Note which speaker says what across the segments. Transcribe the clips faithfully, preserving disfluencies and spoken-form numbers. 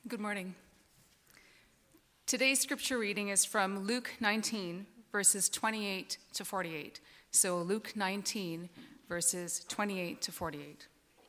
Speaker 1: Good morning. Today's scripture reading is from Luke nineteen, verses twenty-eight to forty-eight. So Luke nineteen, verses twenty-eight to forty-eight.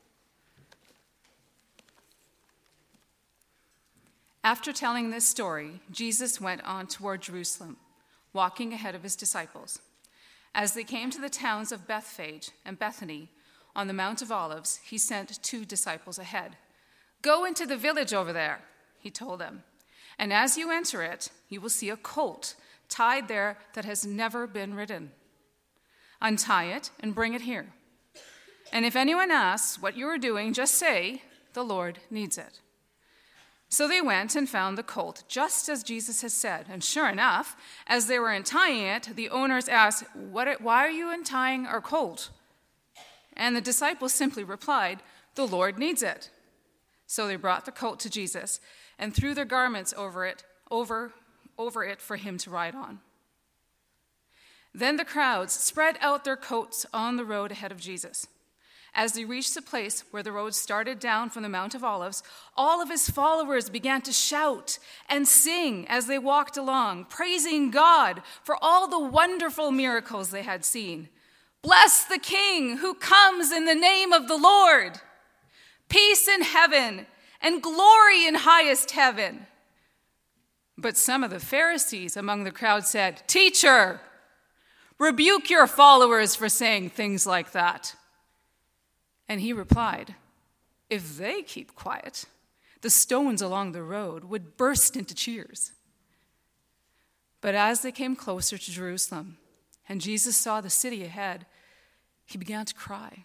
Speaker 1: After telling this story, Jesus went on toward Jerusalem, walking ahead of his disciples. As they came to the towns of Bethphage and Bethany on the Mount of Olives, he sent two disciples ahead. "Go into the village over there," he told them, "and as you enter it, you will see a colt tied there that has never been ridden. Untie it and bring it here. And if anyone asks what you are doing, just say, 'The Lord needs it.'" So they went and found the colt, just as Jesus had said. And sure enough, as they were untying it, the owners asked, what, "Why are you untying our colt?" And the disciples simply replied, "The Lord needs it." So they brought the colt to Jesus and threw their garments over it, over, over it for him to ride on. Then the crowds spread out their coats on the road ahead of Jesus. As they reached the place where the road started down from the Mount of Olives, all of his followers began to shout and sing as they walked along, praising God for all the wonderful miracles they had seen. "Bless the King who comes in the name of the Lord! Peace in heaven and glory in highest heaven." But some of the Pharisees among the crowd said, "Teacher, rebuke your followers for saying things like that." And he replied, "If they keep quiet, the stones along the road would burst into cheers." But as they came closer to Jerusalem and Jesus saw the city ahead, he began to cry,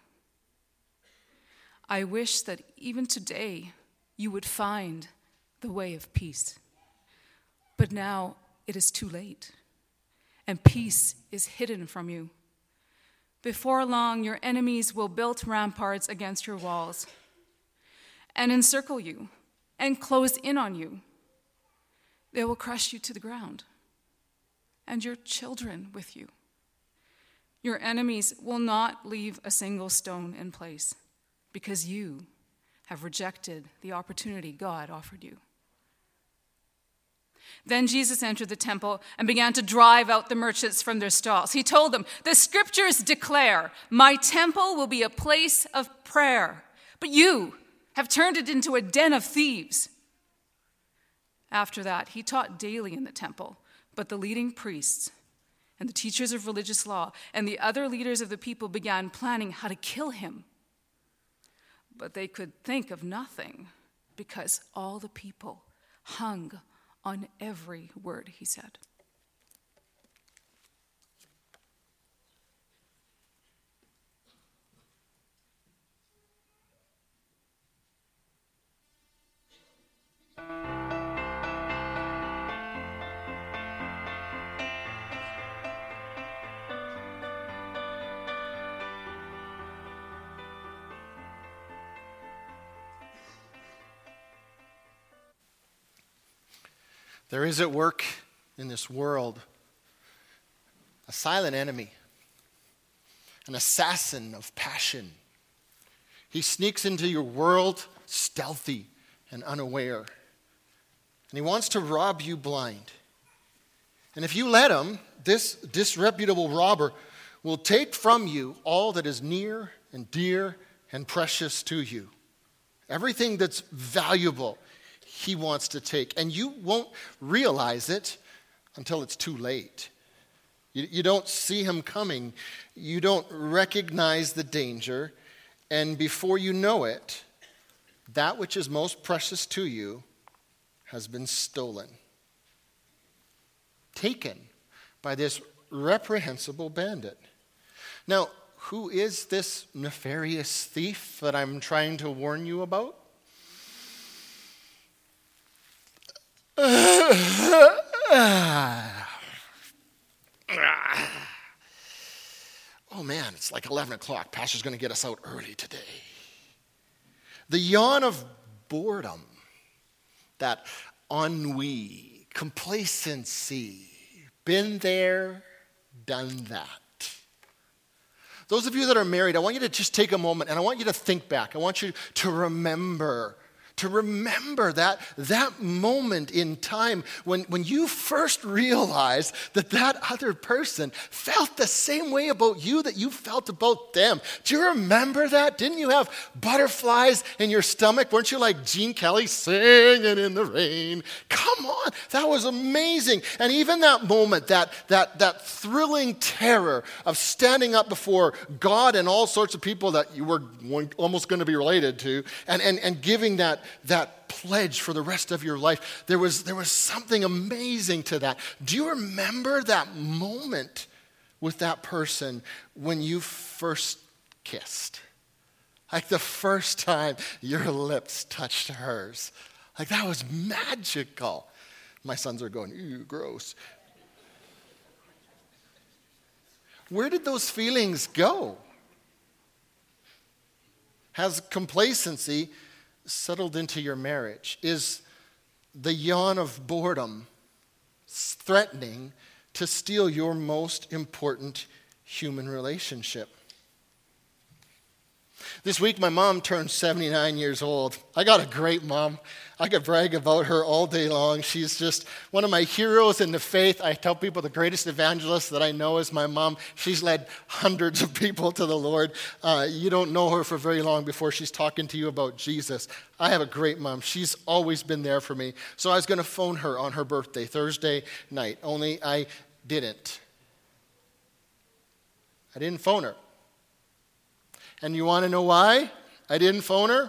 Speaker 1: "I wish that even today you would find the way of peace. But now it is too late, and peace is hidden from you. Before long, your enemies will build ramparts against your walls and encircle you and close in on you. They will crush you to the ground, and your children with you. Your enemies will not leave a single stone in place, because you have rejected the opportunity God offered you." Then Jesus entered the temple and began to drive out the merchants from their stalls. He told them, "The scriptures declare, 'My temple will be a place of prayer, but you have turned it into a den of thieves.'" After that, he taught daily in the temple, but the leading priests and the teachers of religious law and the other leaders of the people began planning how to kill him. But they could think of nothing because all the people hung on every word he said.
Speaker 2: There is at work in this world a silent enemy, an assassin of passion. He sneaks into your world stealthy and unaware, and he wants to rob you blind. And if you let him, this disreputable robber will take from you all that is near and dear and precious to you. Everything that's valuable he wants to take, and you won't realize it until it's too late. You, you don't see him coming. You don't recognize the danger, and before you know it, that which is most precious to you has been stolen, taken by this reprehensible bandit. Now, who is this nefarious thief that I'm trying to warn you about? Oh man, it's like eleven o'clock. Pastor's going to get us out early today. The yawn of boredom, that ennui, complacency, been there, done that. Those of you that are married, I want you to just take a moment and I want you to think back. I want you to remember to remember that, that moment in time when, when you first realized that that other person felt the same way about you that you felt about them. Do you remember that? Didn't you have butterflies in your stomach? Weren't you like Gene Kelly singing in the rain? Come on, that was amazing. And even that moment, that, that, that thrilling terror of standing up before God and all sorts of people that you were almost going to be related to, and, and, and giving that that pledge for the rest of your life. There was, there was something amazing to that. Do you remember that moment with that person when you first kissed? Like the first time your lips touched hers. Like that was magical. My sons are going, ew, gross. Where did those feelings go? Has complacency settled into your marriage? Is the yawn of boredom threatening to steal your most important human relationship? This week, my mom turned seventy-nine years old. I got a great mom. I could brag about her all day long. She's just one of my heroes in the faith. I tell people the greatest evangelist that I know is my mom. She's led hundreds of people to the Lord. Uh, you don't know her for very long before she's talking to you about Jesus. I have a great mom. She's always been there for me. So I was going to phone her on her birthday, Thursday night, only I didn't. I didn't phone her. And you want to know why I didn't phone her?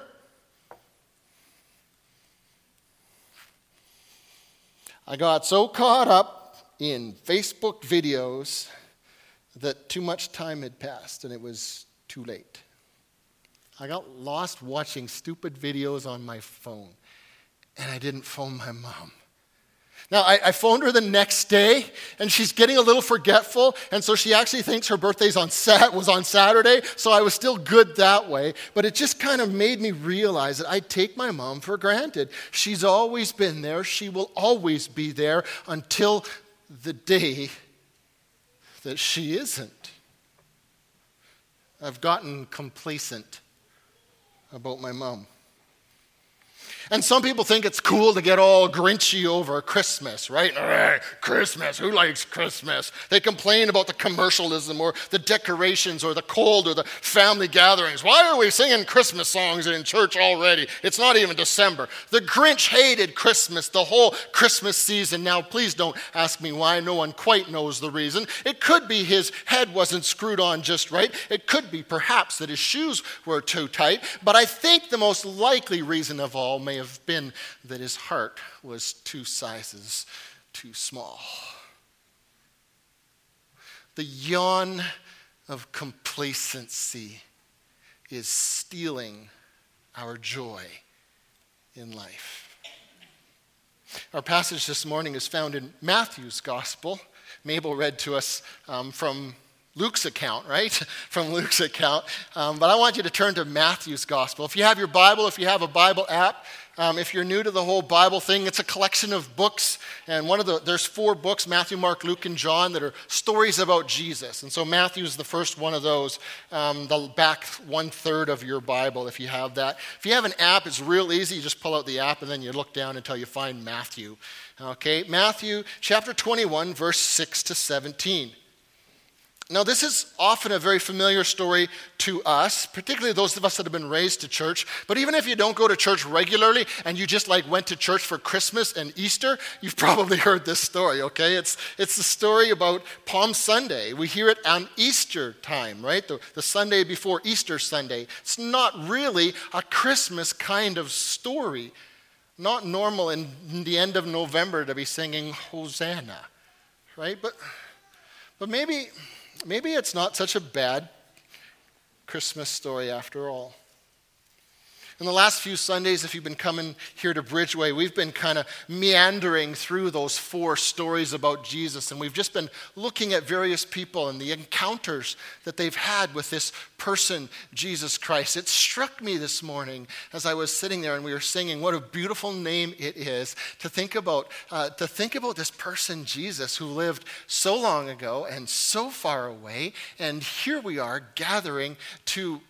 Speaker 2: I got so caught up in Facebook videos that too much time had passed and it was too late. I got lost watching stupid videos on my phone and I didn't phone my mom. Now, I, I phoned her the next day, and she's getting a little forgetful, and so she actually thinks her birthday's on sat was on Saturday, so I was still good that way. But it just kind of made me realize that I take my mom for granted. She's always been there. She will always be there until the day that she isn't. I've gotten complacent about my mom. And some people think it's cool to get all grinchy over Christmas, right? Christmas, who likes Christmas? They complain about the commercialism or the decorations or the cold or the family gatherings. Why are we singing Christmas songs in church already? It's not even December. The Grinch hated Christmas, the whole Christmas season. Now, please don't ask me why. No one quite knows the reason. It could be his head wasn't screwed on just right. It could be perhaps that his shoes were too tight. But I think the most likely reason of all may have been that his heart was two sizes too small. The yawn of complacency is stealing our joy in life. Our passage this morning is found in Matthew's Gospel. Mabel read to us um, from Luke's account, right? From Luke's account. Um, but I want you to turn to Matthew's Gospel. If you have your Bible, if you have a Bible app, um, if you're new to the whole Bible thing, it's a collection of books. And one of the, there's four books, Matthew, Mark, Luke, and John, that are stories about Jesus. And so Matthew's the first one of those, um, the back one third of your Bible, if you have that. If you have an app, it's real easy. You just pull out the app and then you look down until you find Matthew. Okay, Matthew chapter twenty-one, verse six to seventeen. Now, this is often a very familiar story to us, particularly those of us that have been raised to church. But even if you don't go to church regularly and you just like went to church for Christmas and Easter, you've probably heard this story, okay? It's it's the story about Palm Sunday. We hear it on Easter time, right? The, the Sunday before Easter Sunday. It's not really a Christmas kind of story. Not normal in the end of November to be singing Hosanna, right? But but maybe... Maybe it's not such a bad Christmas story after all. In the last few Sundays, if you've been coming here to Bridgeway, we've been kind of meandering through those four stories about Jesus, and we've just been looking at various people and the encounters that they've had with this person, Jesus Christ. It struck me this morning as I was sitting there and we were singing, what a beautiful name it is to think about, uh, to think about this person, Jesus, who lived so long ago and so far away, and here we are gathering to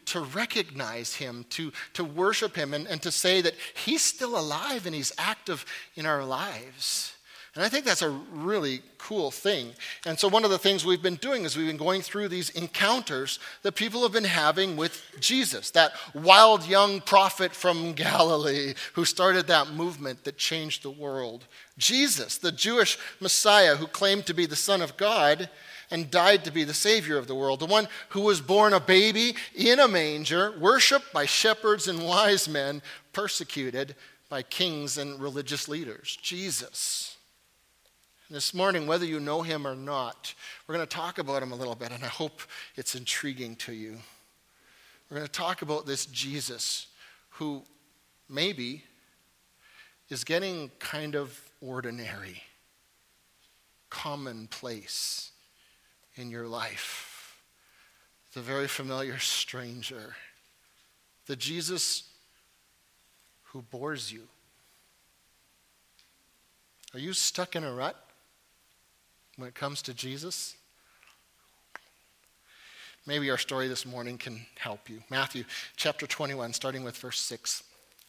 Speaker 2: to recognize him, to, to worship him, and, and to say that he's still alive and he's active in our lives. And I think that's a really cool thing. And so one of the things we've been doing is we've been going through these encounters that people have been having with Jesus, that wild young prophet from Galilee who started that movement that changed the world. Jesus, the Jewish Messiah who claimed to be the Son of God and died to be the Savior of the world, the one who was born a baby in a manger, worshipped by shepherds and wise men, persecuted by kings and religious leaders. Jesus. This morning, whether you know him or not, we're going to talk about him a little bit, and I hope it's intriguing to you. We're going to talk about this Jesus who maybe is getting kind of ordinary, commonplace in your life. The very familiar stranger. The Jesus who bores you. Are you stuck in a rut when it comes to Jesus? Maybe our story this morning can help you. Matthew chapter twenty-one, starting with verse six.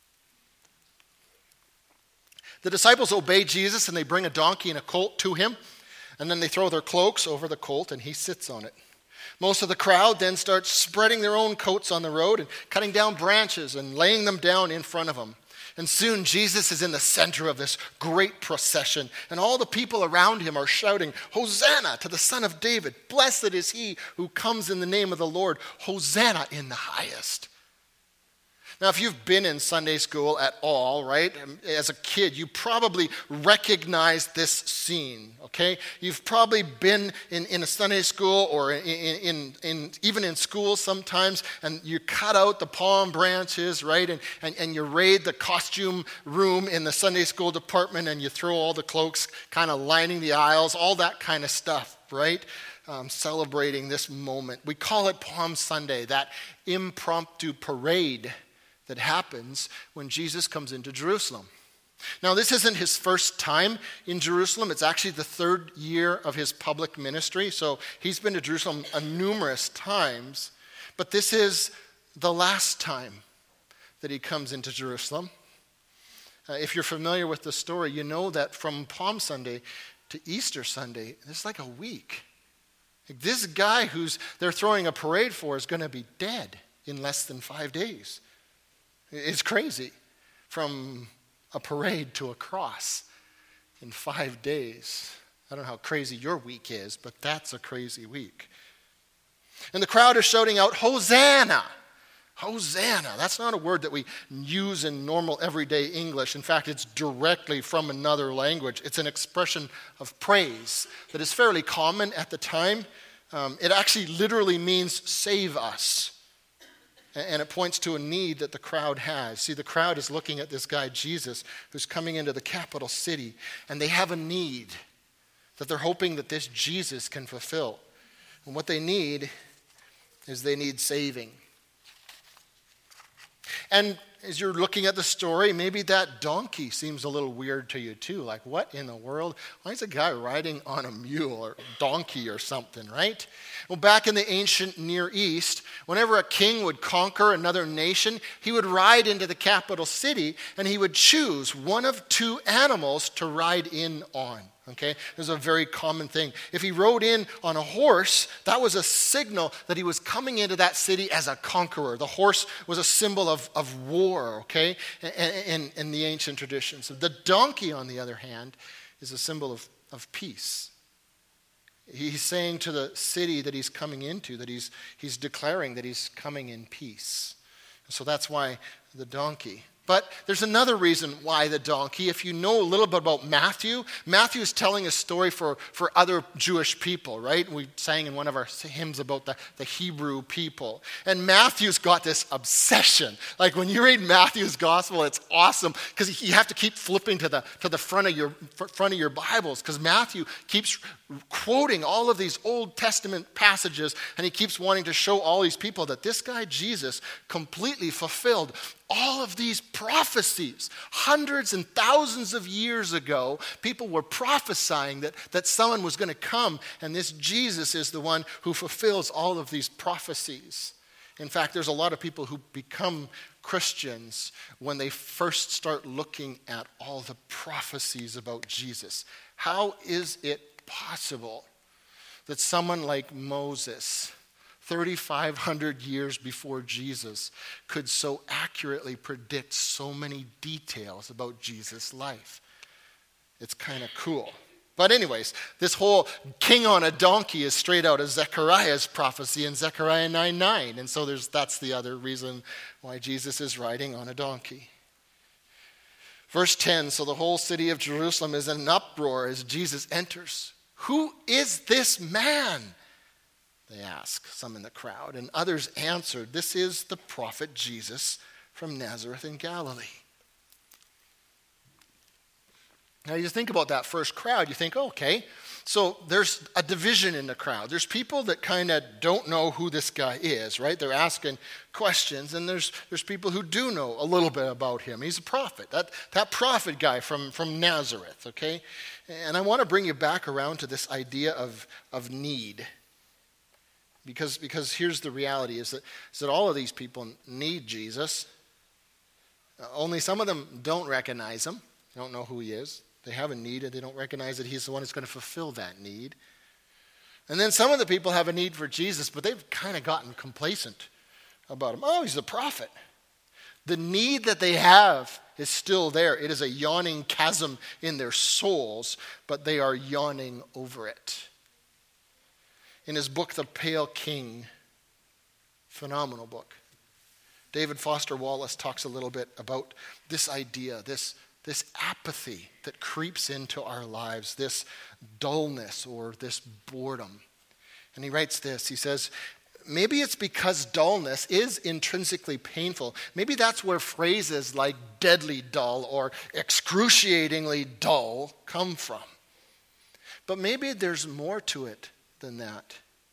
Speaker 2: The disciples obey Jesus, and they bring a donkey and a colt to him, and then they throw their cloaks over the colt, and he sits on it. Most of the crowd then starts spreading their own coats on the road and cutting down branches and laying them down in front of him. And soon Jesus is in the center of this great procession, and all the people around him are shouting, "Hosanna to the Son of David! Blessed is he who comes in the name of the Lord! Hosanna in the highest!" Now, if you've been in Sunday school at all, right, as a kid, you probably recognize this scene, okay? You've probably been in, in a Sunday school or in, in, in even in school sometimes, and you cut out the palm branches, right, and, and, and you raid the costume room in the Sunday school department, and you throw all the cloaks kind of lining the aisles, all that kind of stuff, right? Um, celebrating this moment. We call it Palm Sunday, that impromptu parade that happens when Jesus comes into Jerusalem. Now, this isn't his first time in Jerusalem. It's actually the third year of his public ministry. So he's been to Jerusalem a numerous times. But this is the last time that he comes into Jerusalem. Uh, if you're familiar with the story, you know that from Palm Sunday to Easter Sunday, it's like a week. Like this guy who's they're throwing a parade for is going to be dead in less than five days. It's crazy. From a parade to a cross in five days. I don't know how crazy your week is, but that's a crazy week. And the crowd is shouting out, "Hosanna! Hosanna!" That's not a word that we use in normal everyday English. In fact, it's directly from another language. It's an expression of praise that is fairly common at the time. Um, it actually literally means "save us." And it points to a need that the crowd has. See, the crowd is looking at this guy, Jesus, who's coming into the capital city. And they have a need that they're hoping that this Jesus can fulfill. And what they need is they need saving. And as you're looking at the story, maybe that donkey seems a little weird to you too. Like, what in the world? Why is a guy riding on a mule or donkey or something, right? Well, back in the ancient Near East, whenever a king would conquer another nation, he would ride into the capital city and he would choose one of two animals to ride in on. Okay, it was a very common thing. If he rode in on a horse, that was a signal that he was coming into that city as a conqueror. The horse was a symbol of, of war, okay, in, in the ancient traditions. The donkey, on the other hand, is a symbol of, of peace. He's saying to the city that he's coming into, that he's, he's declaring that he's coming in peace. So that's why the donkey. But there's another reason why the donkey. If you know a little bit about Matthew, Matthew is telling a story for, for other Jewish people, right? We sang in one of our hymns about the, the Hebrew people. And Matthew's got this obsession. Like when you read Matthew's gospel, it's awesome because you have to keep flipping to the, to the front of your, front of your Bibles because Matthew keeps quoting all of these Old Testament passages and he keeps wanting to show all these people that this guy Jesus completely fulfilled all of these prophecies. Hundreds and thousands of years ago, people were prophesying that, that someone was going to come, and this Jesus is the one who fulfills all of these prophecies. In fact, there's a lot of people who become Christians when they first start looking at all the prophecies about Jesus. How is it possible that someone like Moses, thirty-five hundred years before Jesus, could so accurately predict so many details about Jesus' life? It's kind of cool. But anyways, this whole king on a donkey is straight out of Zechariah's prophecy in Zechariah nine nine. And so there's that's the other reason why Jesus is riding on a donkey. Verse ten, so the whole city of Jerusalem is in an uproar as Jesus enters. Who is this man? They ask, some in the crowd. And others answered, this is the prophet Jesus from Nazareth in Galilee. Now you think about that first crowd, you think, okay, so there's a division in the crowd. There's people that kind of don't know who this guy is, right? They're asking questions, and there's there's people who do know a little bit about him. He's a prophet, that, that prophet guy from, from Nazareth, okay? And I want to bring you back around to this idea of, of need. Because, because here's the reality, is that, is that all of these people need Jesus. Uh, only some of them don't recognize him, they don't know who he is. They have a need and they don't recognize that he's the one who's going to fulfill that need. And then some of the people have a need for Jesus, but they've kind of gotten complacent about him. Oh, he's a prophet. The need that they have is still there. It is a yawning chasm in their souls, but they are yawning over it. In his book, The Pale King, phenomenal book, David Foster Wallace talks a little bit about this idea, this This apathy that creeps into our lives, this dullness or this boredom. And he writes this, he says, maybe it's because dullness is intrinsically painful. Maybe that's where phrases like deadly dull or excruciatingly dull come from. But maybe there's more to it than that.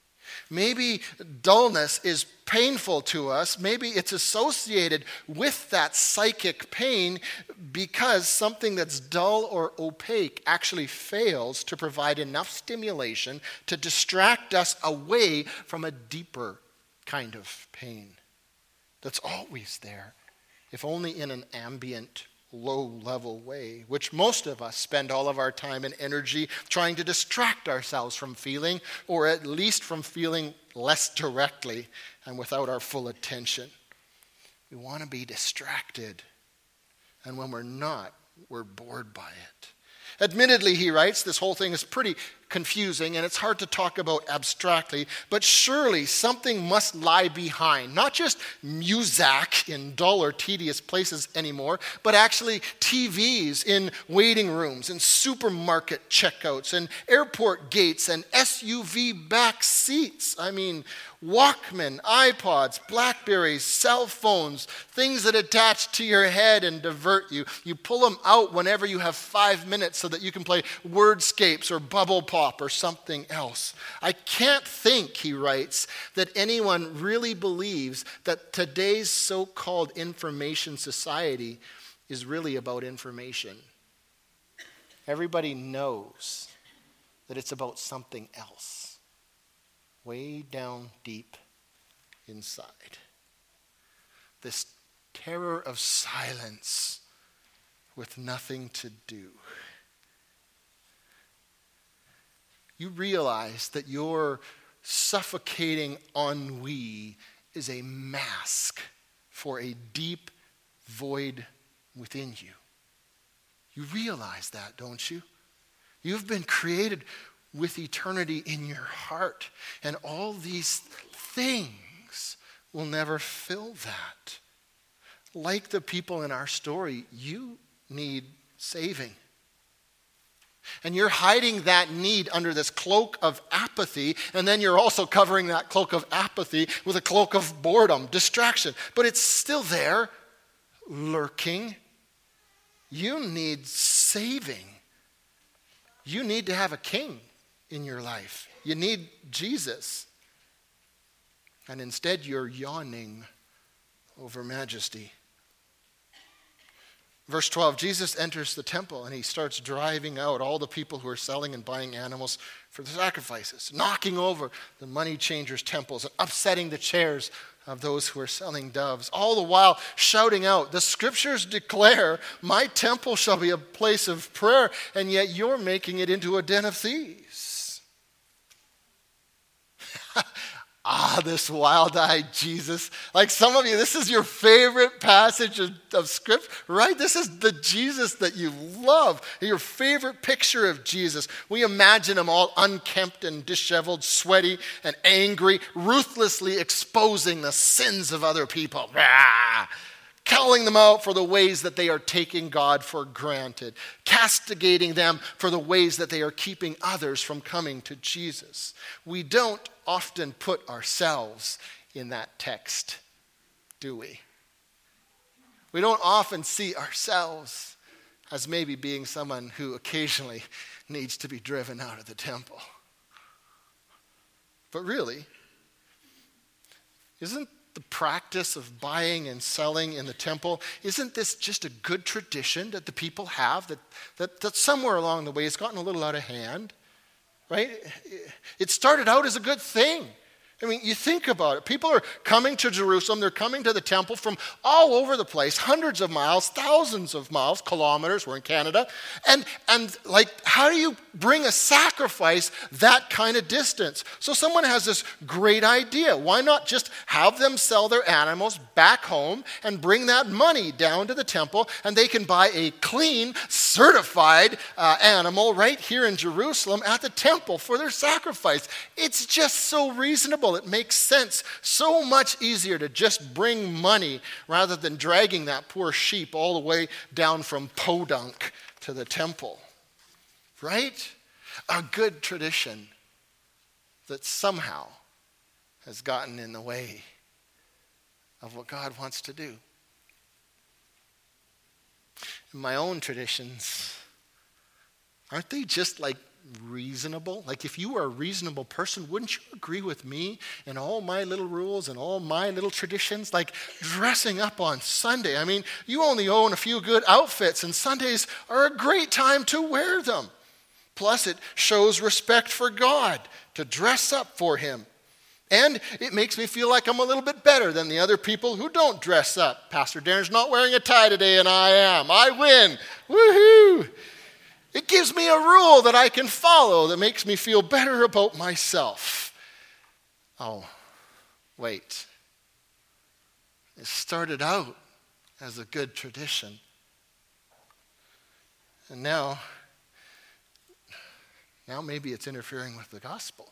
Speaker 2: Maybe dullness is painful to us. Maybe it's associated with that psychic pain because something that's dull or opaque actually fails to provide enough stimulation to distract us away from a deeper kind of pain that's always there, if only in an ambient, low-level way, which most of us spend all of our time and energy trying to distract ourselves from feeling, or at least from feeling less directly and without our full attention. We want to be distracted, and when we're not, we're bored by it. Admittedly, he writes, this whole thing is pretty confusing and it's hard to talk about abstractly, but surely something must lie behind. Not just Muzak in dull or tedious places anymore, but actually T Vs in waiting rooms and supermarket checkouts and airport gates and S U V back seats. I mean, Walkman, iPods, Blackberries, cell phones, things that attach to your head and divert you. You pull them out whenever you have five minutes so that you can play Wordscapes or Bubble Pop or something else. I can't think, he writes, that anyone really believes that today's so-called information society is really about information. Everybody knows that it's about something else. Way down deep inside. This terror of silence with nothing to do. You realize that your suffocating ennui is a mask for a deep void within you. You realize that, don't you? You've been created with eternity in your heart. And all these things will never fill that. Like the people in our story, you need saving. And you're hiding that need under this cloak of apathy, and then you're also covering that cloak of apathy with a cloak of boredom, distraction. But it's still there, lurking. You need saving. You need to have a king in your life. You need Jesus. And instead you're yawning over majesty. Verse twelve, Jesus enters the temple and he starts driving out all the people who are selling and buying animals for the sacrifices, knocking over the money changers' temples and upsetting the chairs of those who are selling doves, all the while shouting out, the scriptures declare, my temple shall be a place of prayer, and yet you're making it into a den of thieves. Ah, this wild-eyed Jesus. Like some of you, this is your favorite passage of, of scripture, right? This is the Jesus that you love, your favorite picture of Jesus. We imagine him all unkempt and disheveled, sweaty and angry, ruthlessly exposing the sins of other people. Rah! Calling them out for the ways that they are taking God for granted, castigating them for the ways that they are keeping others from coming to Jesus. We don't often put ourselves in that text, do we? We don't often see ourselves as maybe being someone who occasionally needs to be driven out of the temple. But really, isn't the practice of buying and selling in the temple, isn't this just a good tradition that the people have, that, that, that somewhere along the way it's gotten a little out of hand, right? It started out as a good thing. I mean, you think about it. People are coming to Jerusalem. They're coming to the temple from all over the place, hundreds of miles, thousands of miles, kilometers. We're in Canada. And, and like, how do you bring a sacrifice that kind of distance? So someone has this great idea. Why not just have them sell their animals back home and bring that money down to the temple, and they can buy a clean, certified uh, animal right here in Jerusalem at the temple for their sacrifice. It's just so reasonable. It makes sense. So much easier to just bring money rather than dragging that poor sheep all the way down from Podunk to the temple. Right? A good tradition that somehow has gotten in the way of what God wants to do. And my own traditions, aren't they just like reasonable? Like if you were a reasonable person, wouldn't you agree with me and all my little rules and all my little traditions? Like dressing up on Sunday. I mean, you only own a few good outfits, and Sundays are a great time to wear them. Plus, it shows respect for God to dress up for him. And it makes me feel like I'm a little bit better than the other people who don't dress up. Pastor Darren's not wearing a tie today, and I am. I win. Woohoo! It gives me a rule that I can follow that makes me feel better about myself. Oh, wait. It started out as a good tradition. And now, now maybe it's interfering with the gospel.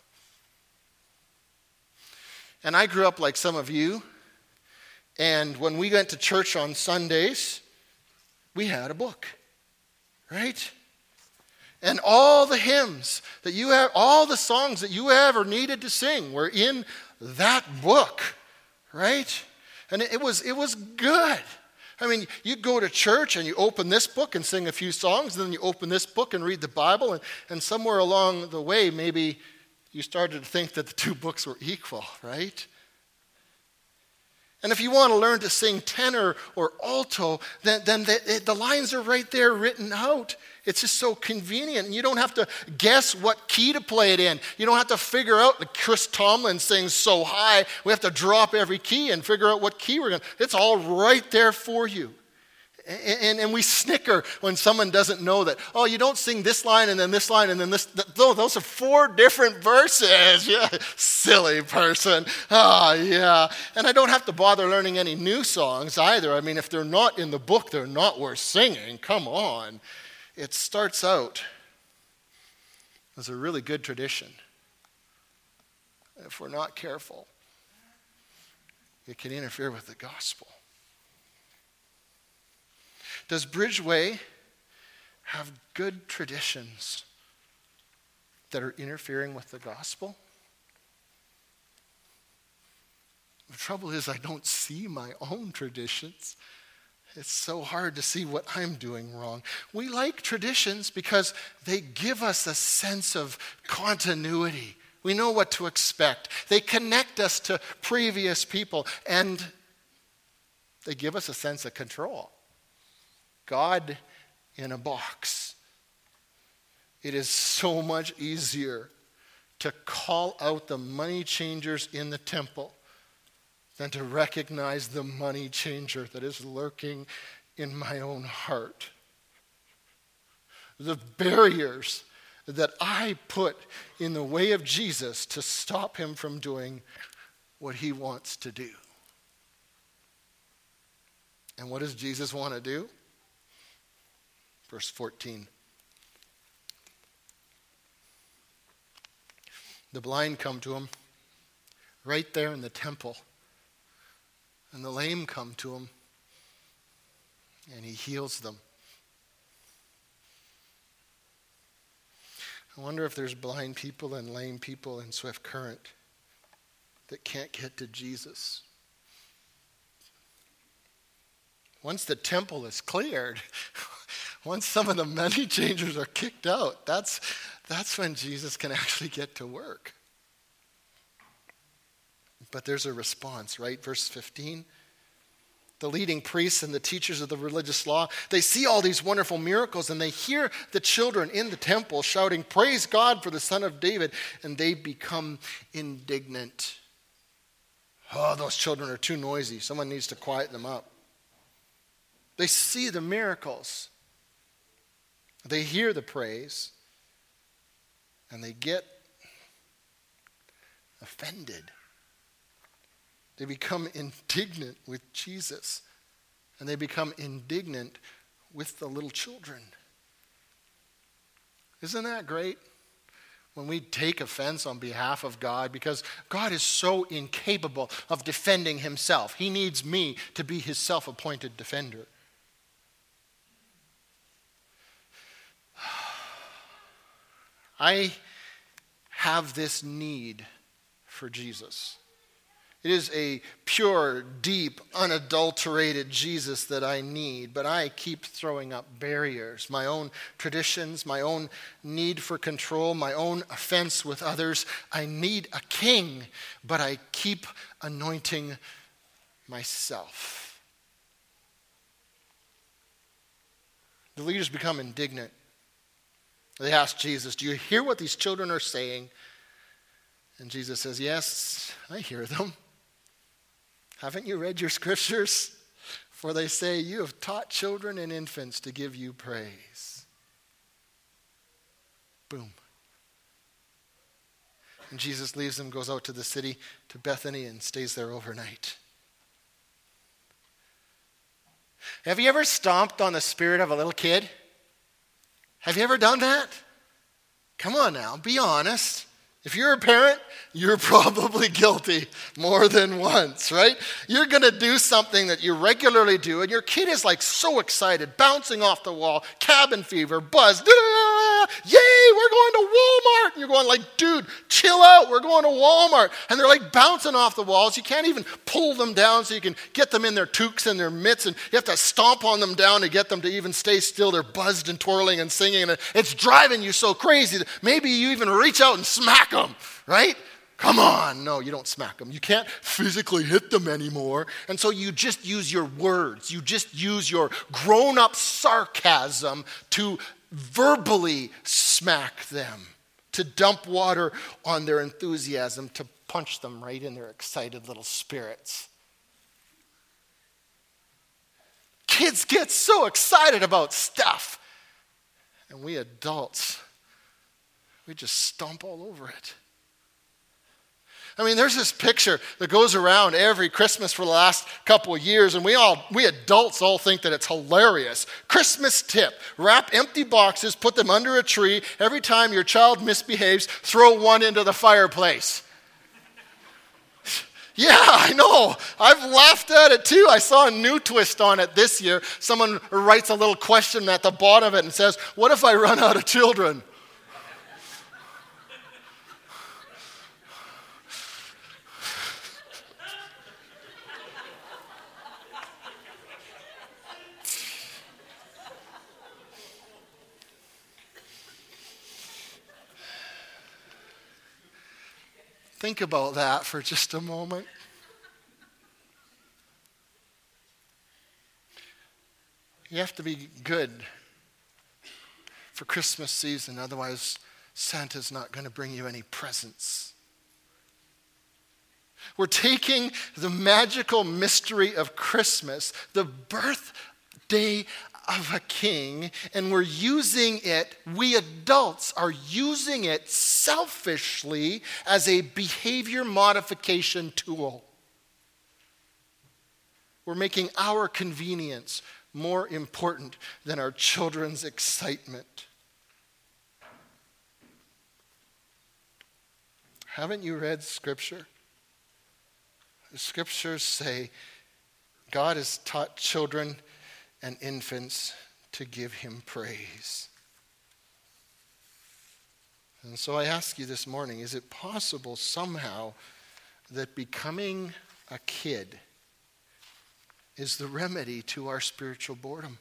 Speaker 2: And I grew up like some of you, and when we went to church on Sundays, we had a book, right? And all the hymns that you have, all the songs that you ever needed to sing were in that book, right? And it, it was it was good. I mean, you go to church and you open this book and sing a few songs, and then you open this book and read the Bible, and, and somewhere along the way, maybe you started to think that the two books were equal, right? And if you want to learn to sing tenor or alto, then, then the, the lines are right there written out. It's just so convenient. And you don't have to guess what key to play it in. You don't have to figure out, like Chris Tomlin sings so high, we have to drop every key and figure out what key we're going to. It's all right there for you. And, and, and we snicker when someone doesn't know that. Oh, you don't sing this line and then this line and then this. Th- those are four different verses. Yeah, silly person. Ah, oh, yeah. And I don't have to bother learning any new songs either. I mean, if they're not in the book, they're not worth singing. Come on. It starts out as a really good tradition. If we're not careful, it can interfere with the gospel. Does Bridgeway have good traditions that are interfering with the gospel? The trouble is I don't see my own traditions. It's so hard to see what I'm doing wrong. We like traditions because they give us a sense of continuity. We know what to expect. They connect us to previous people, and they give us a sense of control. God in a box. It is so much easier to call out the money changers in the temple than to recognize the money changer that is lurking in my own heart. The barriers that I put in the way of Jesus to stop him from doing what he wants to do. And what does Jesus want to do? Verse fourteen. The blind come to him right there in the temple. And the lame come to him. And he heals them. I wonder if there's blind people and lame people in Swift Current that can't get to Jesus. Once the temple is cleared, once some of the money changers are kicked out, that's, that's when Jesus can actually get to work. But there's a response, right? Verse fifteen. The leading priests and the teachers of the religious law, they see all these wonderful miracles and they hear the children in the temple shouting, "Praise God for the Son of David," and they become indignant. Oh, those children are too noisy. Someone needs to quiet them up. They see the miracles. They hear the praise. And they get offended. They become indignant with Jesus. And they become indignant with the little children. Isn't that great? When we take offense on behalf of God, because God is so incapable of defending himself. He needs me to be his self-appointed defender. I have this need for Jesus. It is a pure, deep, unadulterated Jesus that I need, but I keep throwing up barriers. My own traditions, my own need for control, my own offense with others. I need a king, but I keep anointing myself. The leaders become indignant. They ask Jesus, "Do you hear what these children are saying?" And Jesus says, "Yes, I hear them. Haven't you read your scriptures? For they say, you have taught children and infants to give you praise." Boom. And Jesus leaves them, goes out to the city, to Bethany, and stays there overnight. Have you ever stomped on the spirit of a little kid? Have you ever done that? Come on now, be honest. If you're a parent, you're probably guilty more than once, right? You're going to do something that you regularly do, and your kid is like so excited, bouncing off the wall, cabin fever, buzz, yay, we're going to Walmart. And you're going like, dude, chill out, we're going to Walmart. And they're like bouncing off the walls. You can't even pull them down so you can get them in their toques and their mitts, and you have to stomp on them down to get them to even stay still. They're buzzed and twirling and singing, and it's driving you so crazy that maybe you even reach out and smack them, right? Come on. No, you don't smack them. You can't physically hit them anymore. And so you just use your words. You just use your grown-up sarcasm to verbally smack them, to dump water on their enthusiasm, to punch them right in their excited little spirits. Kids get so excited about stuff. And we adults, we just stomp all over it. I mean, there's this picture that goes around every Christmas for the last couple of years, and we all, we adults all think that it's hilarious. Christmas tip: wrap empty boxes, put them under a tree. Every time your child misbehaves, throw one into the fireplace. Yeah, I know. I've laughed at it too. I saw a new twist on it this year. Someone writes a little question at the bottom of it and says, "What if I run out of children?" Think about that for just a moment. You have to be good for Christmas season, otherwise Santa's not going to bring you any presents. We're taking the magical mystery of Christmas, the birthday of a king, and we're using it, we adults are using it selfishly as a behavior modification tool. We're making our convenience more important than our children's excitement. Haven't you read Scripture? The Scriptures say God has taught children and infants to give him praise. And so I ask you this morning, is it possible somehow that becoming a kid is the remedy to our spiritual boredom?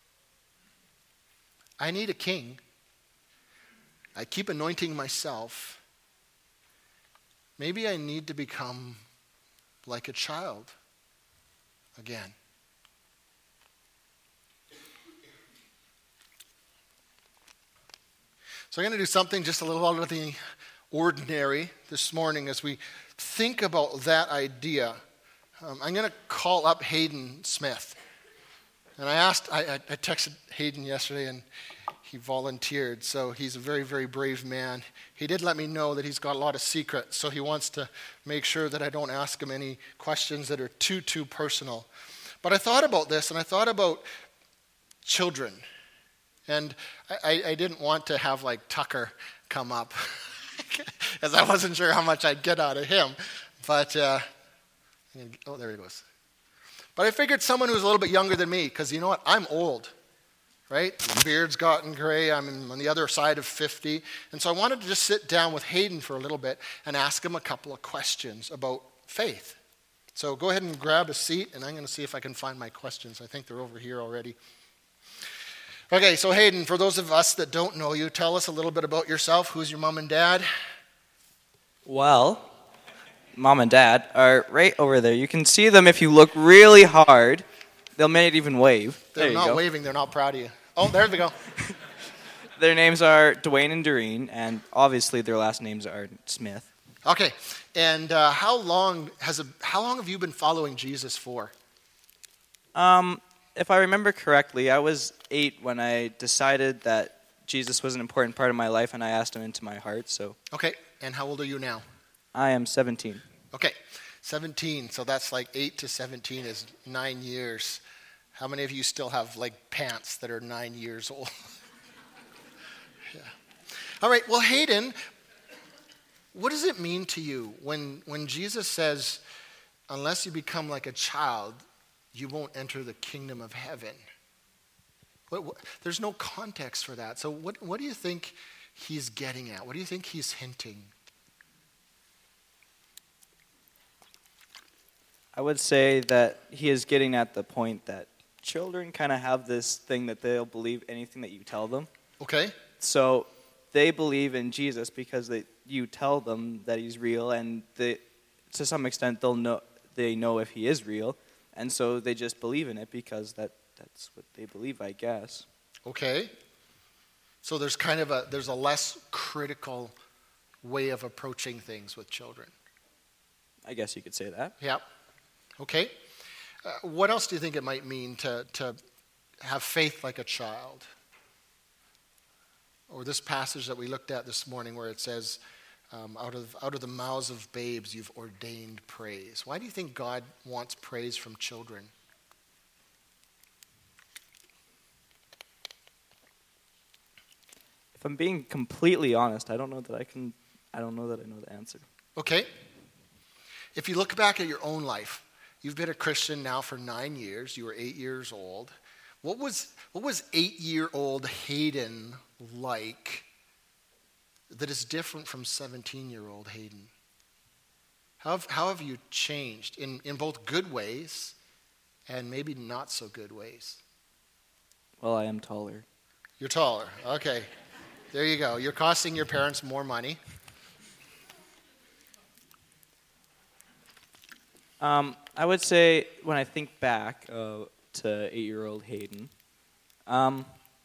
Speaker 2: I need a king. I keep anointing myself. Maybe I need to become like a child again. So I'm going to do something just a little out of the ordinary this morning as we think about that idea. Um, I'm going to call up Hayden Smith. And I asked, I, I, I texted Hayden yesterday and he volunteered. So he's a very, very brave man. He did let me know that he's got a lot of secrets. So he wants to make sure that I don't ask him any questions that are too, too personal. But I thought about this and I thought about children. And I, I didn't want to have like Tucker come up as I wasn't sure how much I'd get out of him. But, uh, oh, there he goes. But I figured someone who's a little bit younger than me, because you know what? I'm old, right? The beard's gotten gray. I'm on the other side of fifty. And so I wanted to just sit down with Hayden for a little bit and ask him a couple of questions about faith. So go ahead and grab a seat, and I'm going to see if I can find my questions. I think they're over here already. Okay, so Hayden, for those of us that don't know you, tell us a little bit about yourself. Who's your mom and dad?
Speaker 3: Well, mom and dad are right over there. You can see them if you look really hard. They may even wave.
Speaker 2: They're
Speaker 3: there you
Speaker 2: not
Speaker 3: go.
Speaker 2: waving. They're not proud of you. Oh, there they go.
Speaker 3: Their names are Dwayne and Doreen, and obviously their last names are Smith.
Speaker 2: Okay, and uh, how long has a, how long have you been following Jesus for?
Speaker 3: Um, if I remember correctly, I was eight when I decided that Jesus was an important part of my life, and I asked him into my heart. So.
Speaker 2: Okay, and how old are you now?
Speaker 3: I am seventeen.
Speaker 2: Okay, seventeen. So that's like eight to seventeen is nine years. How many of you still have like pants that are nine years old? Yeah. All right. Well, Hayden, what does it mean to you when when Jesus says, "Unless you become like a child, you won't enter the kingdom of heaven"? What, what, there's no context for that. So what what do you think he's getting at? What do you think he's hinting?
Speaker 3: I would say that he is getting at the point that children kind of have this thing that they'll believe anything that you tell them.
Speaker 2: Okay.
Speaker 3: So they believe in Jesus because they, you tell them that he's real, and they, to some extent they'll know they know if he is real, and so they just believe in it because that, that's what they believe, I guess.
Speaker 2: Okay. So there's kind of a there's a less critical way of approaching things with children.
Speaker 3: I guess you could say that.
Speaker 2: Yep. Okay. Uh, what else do you think it might mean to, to have faith like a child? Or this passage that we looked at this morning where it says, um, out of out of the mouths of babes you've ordained praise. Why do you think God wants praise from children?
Speaker 3: If I'm being completely honest, I don't know that I can, I don't know that I know the answer.
Speaker 2: Okay. If you look back at your own life, you've been a Christian now for nine years. You were eight years old. What was what was eight-year-old Hayden like that is different from seventeen-year-old Hayden? How have, how have you changed in, in both good ways and maybe not so good ways?
Speaker 3: Well, I am taller.
Speaker 2: You're taller. Okay. There you go. You're costing your parents more money.
Speaker 3: Um, I would say when I think back uh, to eight-year-old Hayden, um,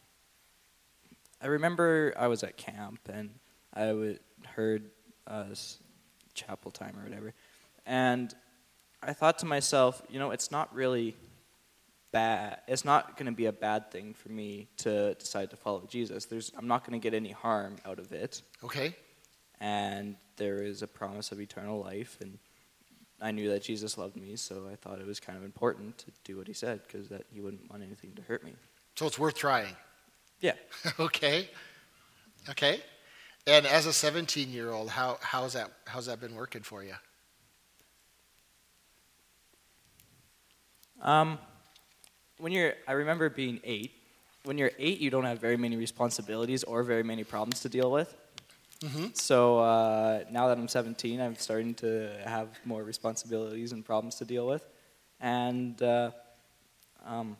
Speaker 3: I remember I was at camp and I would heard uh, chapel time or whatever, And I thought to myself, you know, it's not really bad. It's not going to be a bad thing for me to decide to follow Jesus. There's, I'm not going to get any harm out of it.
Speaker 2: Okay.
Speaker 3: And there is a promise of eternal life, and I knew that Jesus loved me, so I thought it was kind of important to do what he said, because that he wouldn't want anything to hurt me.
Speaker 2: So it's worth trying.
Speaker 3: Yeah.
Speaker 2: Okay. Okay. And as a seventeen-year-old, how how's that how's that been working for you?
Speaker 3: Um, when you're, I remember being eight. When you're eight, you don't have very many responsibilities or very many problems to deal with. Mm-hmm. So uh, now that I'm seventeen, I'm starting to have more responsibilities and problems to deal with. And uh, um,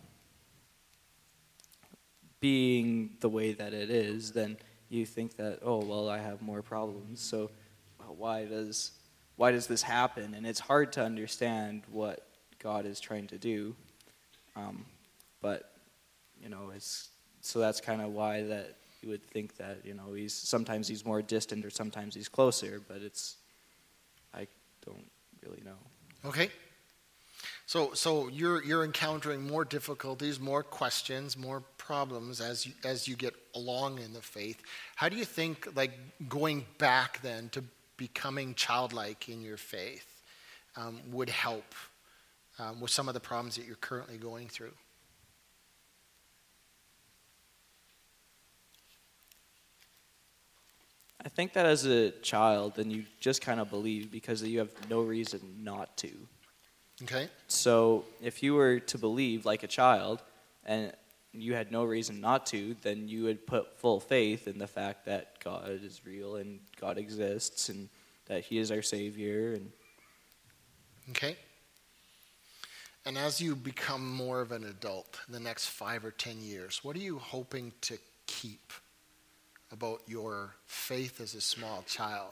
Speaker 3: being the way that it is, then you think that, oh, well, I have more problems. So why does why does this happen? And it's hard to understand what God is trying to do. Um, but, you know, it's so that's kind of why that you would think that, you know, he's sometimes he's more distant or sometimes he's closer, but it's, I don't really know.
Speaker 2: Okay. So so you're you're encountering more difficulties, more questions, more problems as you, as you get along in the faith. How do you think, like, going back then to becoming childlike in your faith um, would help um, with some of the problems that you're currently going through?
Speaker 3: I think that as a child, then you just kind of believe because you have no reason not to.
Speaker 2: Okay.
Speaker 3: So if you were to believe like a child and you had no reason not to, then you would put full faith in the fact that God is real and God exists and that he is our Savior. And
Speaker 2: Okay. And as you become more of an adult in the next five or ten years, what are you hoping to keep about your faith as a small child?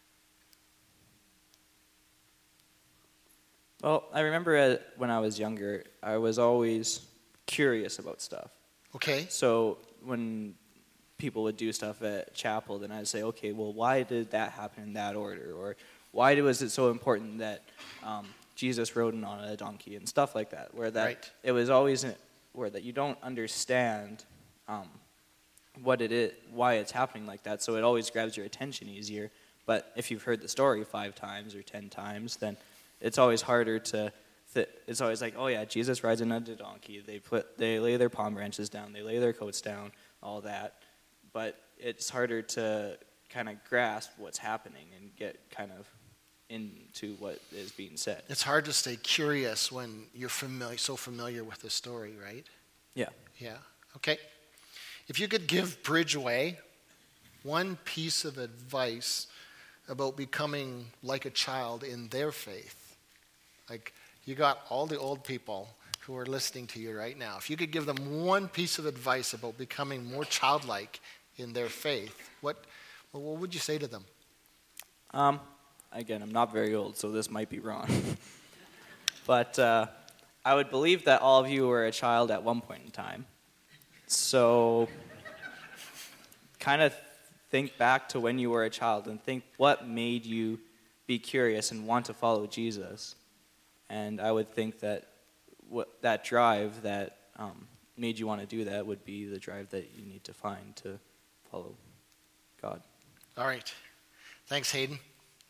Speaker 3: Well, I remember uh, when I was younger, I was always curious about stuff.
Speaker 2: Okay.
Speaker 3: So when people would do stuff at chapel, then I'd say, okay, well, why did that happen in that order? Or why was it so important that um, Jesus rode on a donkey and stuff like that? Where that
Speaker 2: Right.
Speaker 3: it was always in, where that you don't understand um, what it is, why it's happening like that. So it always grabs your attention easier. But if you've heard the story five times or ten times, then it's always harder to, th- it's always like, oh yeah, Jesus rides on a donkey. They put, they lay their palm branches down. They lay their coats down, all that. But it's harder to kind of grasp what's happening and get kind of into what is being said.
Speaker 2: It's hard to stay curious when you're familiar, so familiar with the story, right?
Speaker 3: Yeah.
Speaker 2: Yeah. Okay. If you could give Bridgeway one piece of advice about becoming like a child in their faith, like you got all the old people who are listening to you right now. If you could give them one piece of advice about becoming more childlike in their faith, what what would you say to them?
Speaker 3: Um, again, I'm not very old, so this might be wrong. But uh, I would believe that all of you were a child at one point in time. So kind of think back to when you were a child and think what made you be curious and want to follow Jesus. And I would think that what that drive that um, made you want to do that would be the drive that you need to find to follow God.
Speaker 2: All right. Thanks, Hayden.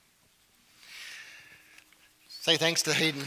Speaker 2: Say thanks to Hayden.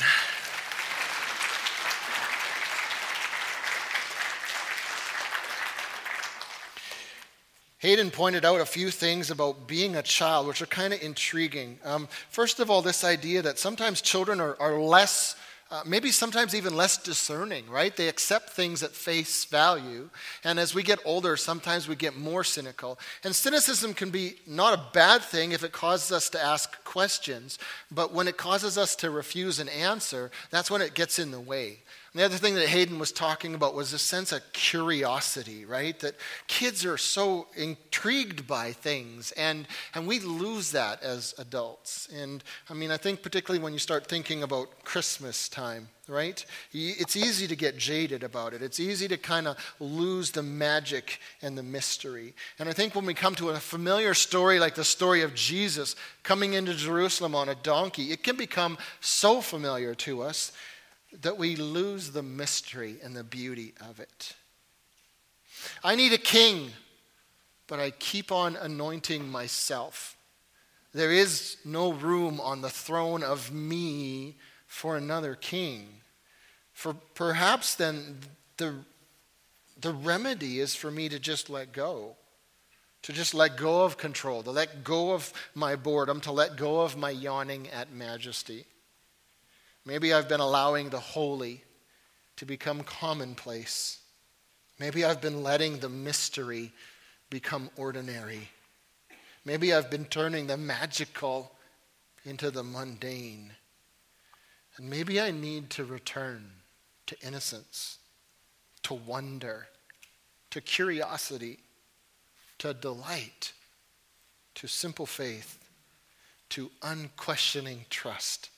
Speaker 2: Hayden pointed out a few things about being a child, which are kind of intriguing. Um, first of all, this idea that sometimes children are, are less, uh, maybe sometimes even less discerning, right? They accept things at face value. And as we get older, sometimes we get more cynical. And cynicism can be not a bad thing if it causes us to ask questions. But when it causes us to refuse an answer, that's when it gets in the way. And the other thing that Hayden was talking about was a sense of curiosity, right? That kids are so intrigued by things, and, and we lose that as adults. And I mean, I think particularly when you start thinking about Christmas time, right? It's easy to get jaded about it. It's easy to kind of lose the magic and the mystery. And I think when we come to a familiar story like the story of Jesus coming into Jerusalem on a donkey, it can become so familiar to us that we lose the mystery and the beauty of it. I need a king, but I keep on anointing myself. There is no room on the throne of me for another king. For perhaps then the, the remedy is for me to just let go. To just let go of control, to let go of my boredom, to let go of my yawning at majesty. Maybe I've been allowing the holy to become commonplace. Maybe I've been letting the mystery become ordinary. Maybe I've been turning the magical into the mundane. And maybe I need to return to innocence, to wonder, to curiosity, to delight, to simple faith, to unquestioning trust.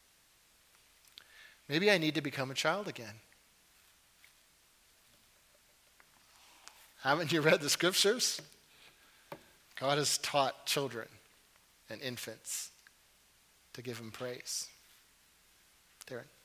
Speaker 2: Maybe I need to become a child again. Haven't you read the scriptures? God has taught children and infants to give him praise. Darren.